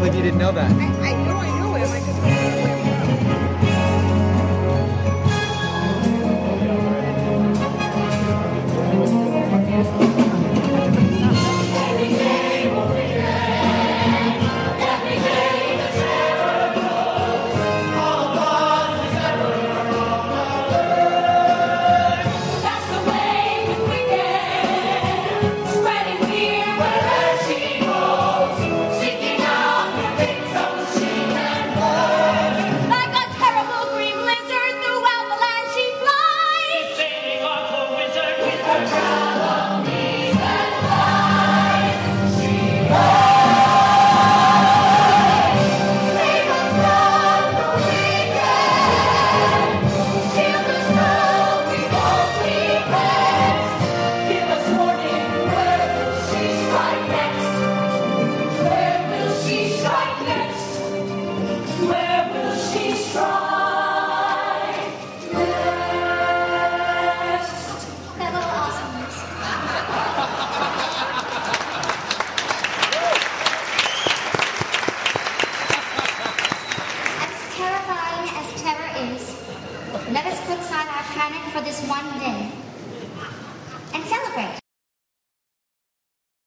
believe you didn't know that. I know him. I just don't know where. Let us put aside our panic for this one day.